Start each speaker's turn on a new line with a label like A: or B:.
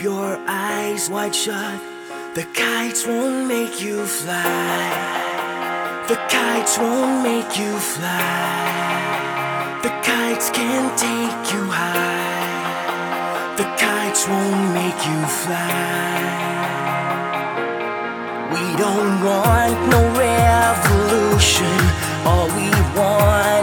A: your eyes wide shut. The kites won't make you fly. The kites won't make you fly. The kites can take you high. The kites won't make you fly. We don't want no revolution. All we want